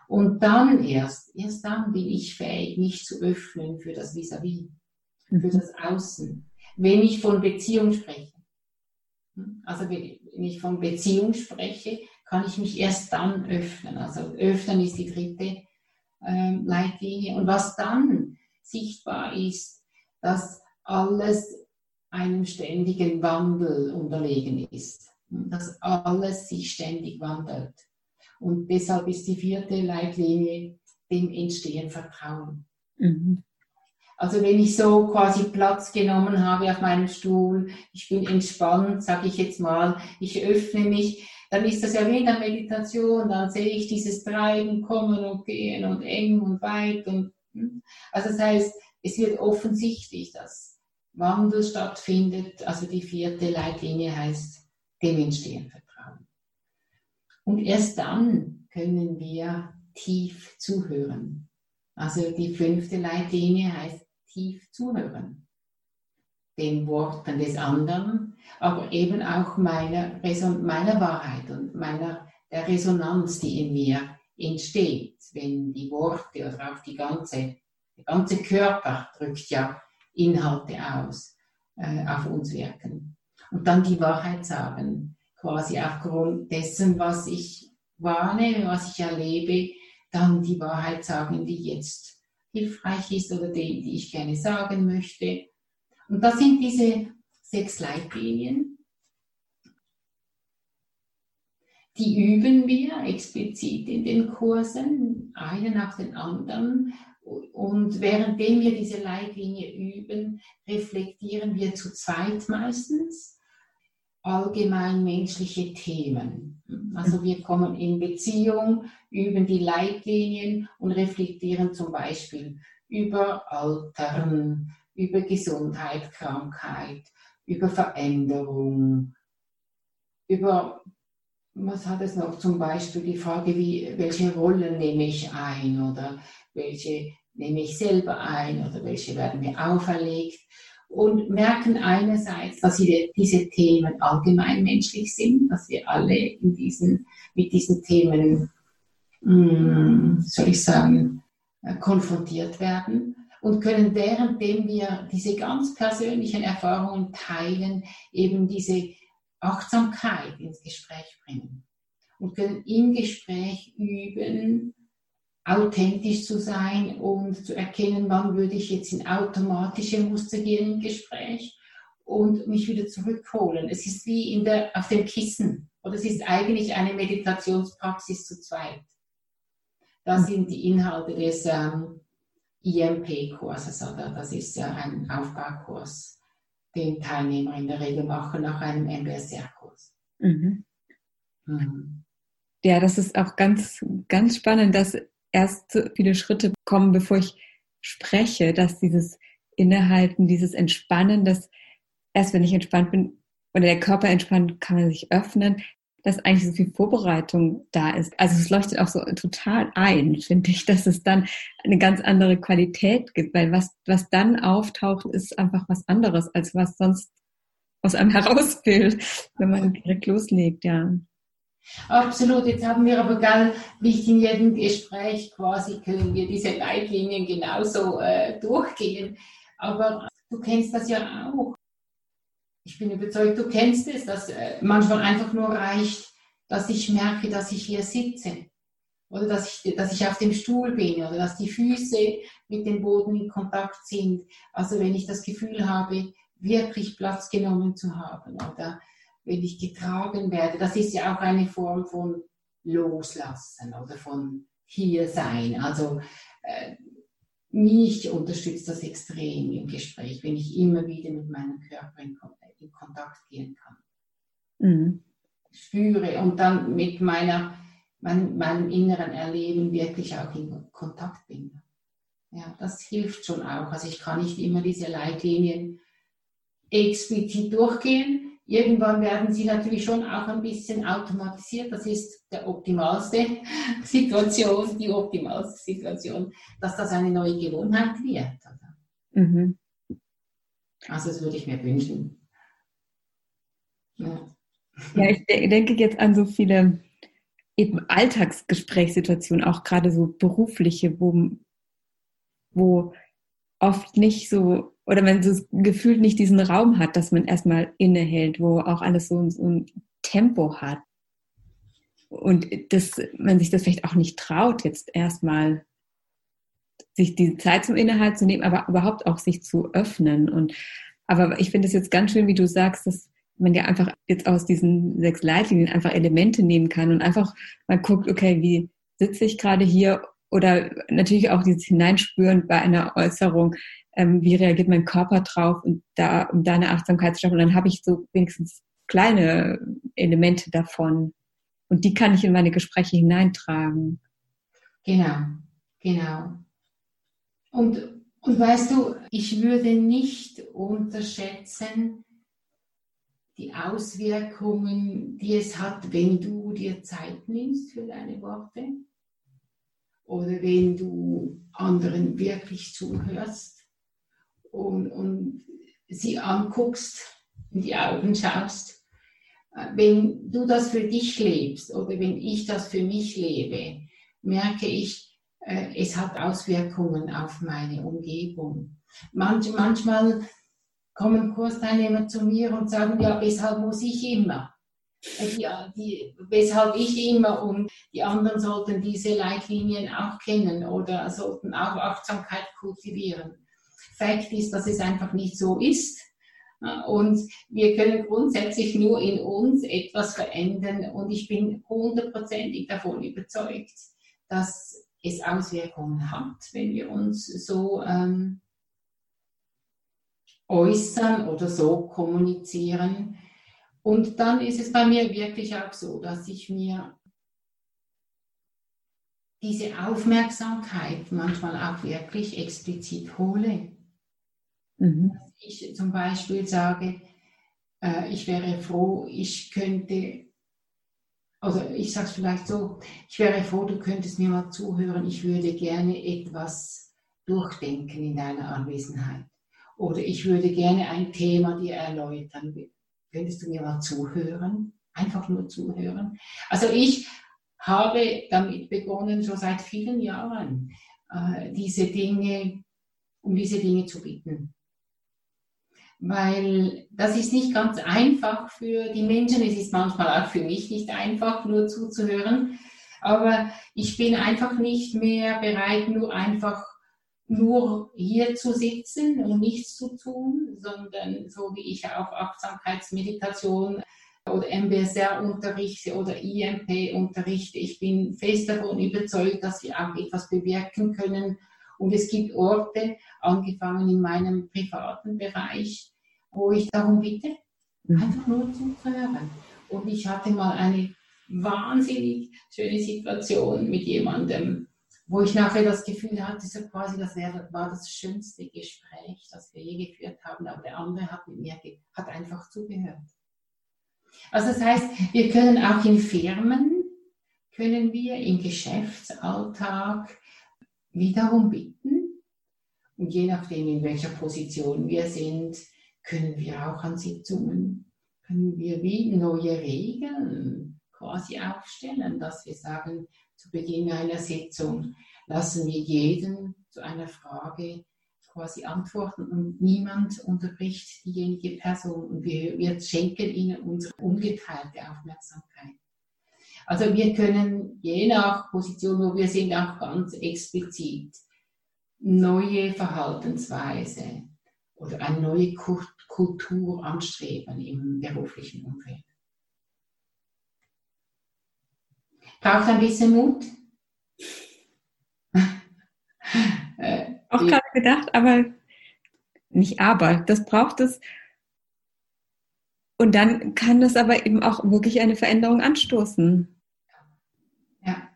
Und dann erst dann bin ich fähig, mich zu öffnen für das Vis-à-vis, für das Außen. Wenn ich von Beziehung spreche, also wenn ich von Beziehung spreche, kann ich mich erst dann öffnen. Also öffnen ist die dritte Leitlinie. Und was dann sichtbar ist, dass alles einem ständigen Wandel unterlegen ist. Dass alles sich ständig wandelt. Und deshalb ist die vierte Leitlinie dem Entstehen Vertrauen. Mhm. Also wenn ich so quasi Platz genommen habe auf meinem Stuhl, ich bin entspannt, sage ich jetzt mal, ich öffne mich, dann ist das ja wie in der Meditation, dann sehe ich dieses Treiben kommen und gehen und eng und weit. Also das heißt, es wird offensichtlich, dass Wandel stattfindet. Also die vierte Leitlinie heißt, dem Entstehen Vertrauen. Und erst dann können wir tief zuhören. Also die fünfte Leitlinie heißt tief zuhören. Den Worten des anderen, aber eben auch meiner Wahrheit und der Resonanz, die in mir entsteht, wenn die Worte oder auch der ganze Körper drückt ja Inhalte aus, auf uns wirken. Und dann die Wahrheit sagen, quasi aufgrund dessen, was ich wahrnehme, was ich erlebe, dann die Wahrheit sagen, die jetzt hilfreich ist oder die ich gerne sagen möchte. Und das sind diese 6 Leitlinien. Die üben wir explizit in den Kursen, einen nach den anderen. Und währenddem wir diese Leitlinie üben, reflektieren wir zu zweit meistens allgemein menschliche Themen. Also wir kommen in Beziehung, üben die Leitlinien und reflektieren zum Beispiel über Altern, über Gesundheit, Krankheit, über Veränderung, über, was hat es noch, zum Beispiel die Frage, welche Rollen nehme ich ein oder welche nehme ich selber ein oder welche werden mir auferlegt. Und merken einerseits, dass diese Themen allgemein menschlich sind, dass wir alle mit diesen Themen, soll ich sagen, konfrontiert werden und können währenddem wir diese ganz persönlichen Erfahrungen teilen, eben diese Achtsamkeit ins Gespräch bringen und können im Gespräch üben, authentisch zu sein und zu erkennen, wann würde ich jetzt in automatische Muster gehen im Gespräch und mich wieder zurückholen. Es ist wie auf dem Kissen oder es ist eigentlich eine Meditationspraxis zu zweit. Das sind die Inhalte des IMP-Kurses, oder das ist ein Aufbaukurs, den Teilnehmer in der Regel machen nach einem MBSR-Kurs. Mhm. Mhm. Ja, das ist auch ganz, ganz spannend, dass erst so viele Schritte kommen, bevor ich spreche, dass dieses Innehalten, dieses Entspannen, dass erst wenn ich entspannt bin oder der Körper entspannt, kann man sich öffnen, dass eigentlich so viel Vorbereitung da ist. Also es leuchtet auch so total ein, finde ich, dass es dann eine ganz andere Qualität gibt, weil was dann auftaucht, ist einfach was anderes, als was sonst aus einem herausfällt, wenn man direkt loslegt, ja. Absolut, jetzt haben wir aber nicht in jedem Gespräch quasi können wir diese Leitlinien genauso durchgehen. Aber du kennst das ja auch. Ich bin überzeugt, du kennst es, dass manchmal einfach nur reicht, dass ich merke, dass ich hier sitze. Oder dass ich auf dem Stuhl bin oder dass die Füße mit dem Boden in Kontakt sind. Also wenn ich das Gefühl habe, wirklich Platz genommen zu haben oder wenn ich getragen werde, das ist ja auch eine Form von Loslassen oder von Hiersein. Also mich unterstützt das extrem im Gespräch, wenn ich immer wieder mit meinem Körper in Kontakt gehen kann. Mhm. Spüre und dann mit meinem inneren Erleben wirklich auch in Kontakt bin. Ja, das hilft schon auch. Also ich kann nicht immer diese Leitlinien explizit durchgehen. Irgendwann werden sie natürlich schon auch ein bisschen automatisiert. Das ist die optimalste Situation, dass das eine neue Gewohnheit wird. Mhm. Also das würde ich mir wünschen. Ja, ich denke jetzt an so viele eben Alltagsgesprächssituationen, auch gerade so berufliche, wo oft nicht so, oder man so gefühlt nicht diesen Raum hat, dass man erstmal innehält, wo auch alles so ein Tempo hat. Und dass man sich das vielleicht auch nicht traut, jetzt erstmal sich die Zeit zum Inhalt zu nehmen, aber überhaupt auch sich zu öffnen. Aber ich finde es jetzt ganz schön, wie du sagst, dass man ja einfach jetzt aus diesen 6 Leitlinien einfach Elemente nehmen kann und einfach mal guckt, okay, wie sitze ich gerade hier? Oder natürlich auch dieses Hineinspüren bei einer Äußerung, wie reagiert mein Körper drauf und um da eine Achtsamkeit zu schaffen. Und dann habe ich so wenigstens kleine Elemente davon. Und die kann ich in meine Gespräche hineintragen. Genau, genau. Und weißt du, ich würde nicht unterschätzen die Auswirkungen, die es hat, wenn du dir Zeit nimmst für deine Worte oder wenn du anderen wirklich zuhörst und sie anguckst, in die Augen schaust. Wenn du das für dich lebst oder wenn ich das für mich lebe, merke ich, es hat Auswirkungen auf meine Umgebung. Manchmal kommen Kursteilnehmer zu mir und sagen, ja, weshalb muss ich immer? Weshalb ich immer und die anderen sollten diese Leitlinien auch kennen oder sollten auch Achtsamkeit kultivieren. Fakt ist, dass es einfach nicht so ist. Und wir können grundsätzlich nur in uns etwas verändern. Und ich bin 100%ig davon überzeugt, dass es Auswirkungen hat, wenn wir uns so äußern oder so kommunizieren. Und dann ist es bei mir wirklich auch so, dass ich mir diese Aufmerksamkeit manchmal auch wirklich explizit hole. Mhm. Dass ich zum Beispiel sage, ich wäre froh, ich könnte, oder ich sage es vielleicht so, ich wäre froh, du könntest mir mal zuhören, ich würde gerne etwas durchdenken in deiner Anwesenheit. Oder ich würde gerne ein Thema dir erläutern. Könntest du mir mal zuhören? Einfach nur zuhören. Also ich habe damit begonnen, schon seit vielen Jahren, um diese Dinge zu bitten. Weil das ist nicht ganz einfach für die Menschen, es ist manchmal auch für mich nicht einfach, nur zuzuhören, aber ich bin einfach nicht mehr bereit, nur hier zu sitzen und nichts zu tun, sondern so wie ich auch Achtsamkeitsmeditation oder MBSR unterrichte oder IMP unterrichte, ich bin fest davon überzeugt, dass wir auch etwas bewirken können. Und es gibt Orte, angefangen in meinem privaten Bereich, wo ich darum bitte, einfach nur zuzuhören. Und ich hatte mal eine wahnsinnig schöne Situation mit jemandem, wo ich nachher das Gefühl hatte, so quasi, war das schönste Gespräch, das wir je geführt haben, aber der andere hat einfach zugehört. Also das heißt, wir können auch in Firmen, im Geschäftsalltag wiederum bitten. Und je nachdem, in welcher Position wir sind, können wir auch an Sitzungen, wie neue Regeln quasi aufstellen, dass wir sagen, zu Beginn einer Sitzung lassen wir jeden zu einer Frage quasi antworten und niemand unterbricht diejenige Person und wir schenken ihnen unsere ungeteilte Aufmerksamkeit. Also wir können je nach Position, wo wir sind, auch ganz explizit neue Verhaltensweise oder eine neue Kultur anstreben im beruflichen Umfeld. Braucht ein bisschen Mut. Auch gerade gedacht, das braucht es. Und dann kann das aber eben auch wirklich eine Veränderung anstoßen. Ja.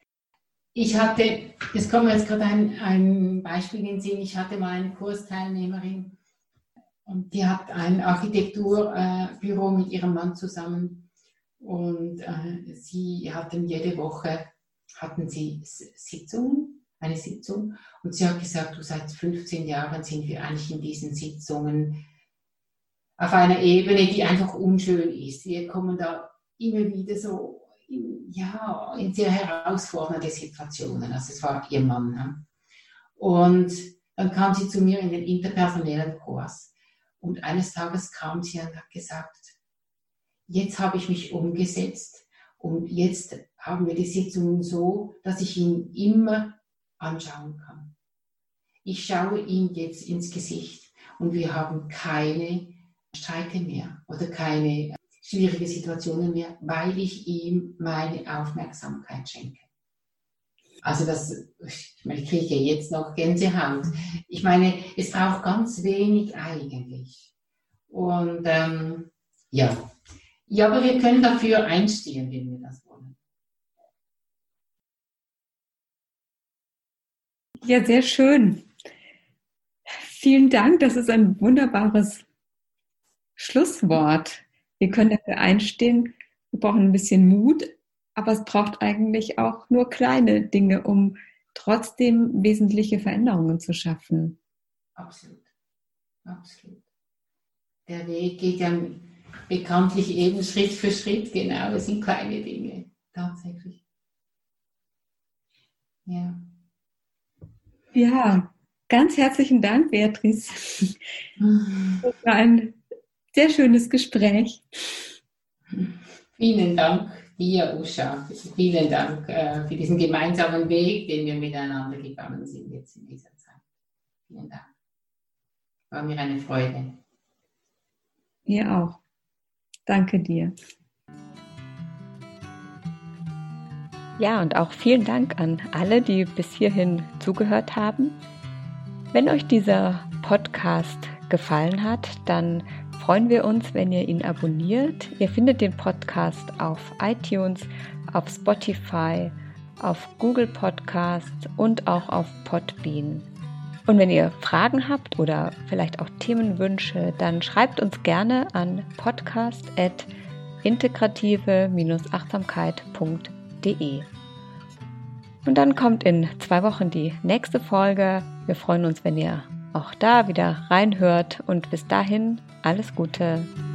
Es kommt mir jetzt gerade ein Beispiel in den Sinn, ich hatte mal eine Kursteilnehmerin und die hat ein Architekturbüro mit ihrem Mann zusammen und sie hatten jede Woche eine Sitzung und sie hat gesagt, seit 15 Jahren sind wir eigentlich in diesen Sitzungen auf einer Ebene, die einfach unschön ist. Wir kommen da immer wieder so in sehr herausfordernde Situationen. Also es war ihr Mann. Ja. Und dann kam sie zu mir in den interpersonellen Kurs. Und eines Tages kam sie und hat gesagt, jetzt habe ich mich umgesetzt und jetzt haben wir die Sitzungen so, dass ich ihn immer anschauen kann. Ich schaue ihm jetzt ins Gesicht und wir haben keine Streite mehr oder keine schwierige Situationen mehr, weil ich ihm meine Aufmerksamkeit schenke. Also ich kriege jetzt noch Gänsehaut. Ich meine, es braucht ganz wenig eigentlich. Und ja, aber wir können dafür einstehen, wenn wir das wollen. Ja, sehr schön. Vielen Dank, das ist ein wunderbares Schlusswort. Wir können dafür einstehen, wir brauchen ein bisschen Mut, aber es braucht eigentlich auch nur kleine Dinge, um trotzdem wesentliche Veränderungen zu schaffen. Absolut, absolut. Der Weg geht ja bekanntlich eben Schritt für Schritt, genau, es sind kleine Dinge, tatsächlich. Ja. Ja, ganz herzlichen Dank, Beatrice. Das war ein sehr schönes Gespräch. Vielen Dank dir, Usha. Vielen Dank für diesen gemeinsamen Weg, den wir miteinander gegangen sind jetzt in dieser Zeit. Vielen Dank. War mir eine Freude. Mir auch. Danke dir. Ja, und auch vielen Dank an alle, die bis hierhin zugehört haben. Wenn euch dieser Podcast gefallen hat, dann freuen wir uns, wenn ihr ihn abonniert. Ihr findet den Podcast auf iTunes, auf Spotify, auf Google Podcasts und auch auf Podbean. Und wenn ihr Fragen habt oder vielleicht auch Themenwünsche, dann schreibt uns gerne an podcast@integrative-achtsamkeit.de. Und dann kommt in 2 Wochen die nächste Folge. Wir freuen uns, wenn ihr auch da wieder reinhört und bis dahin alles Gute.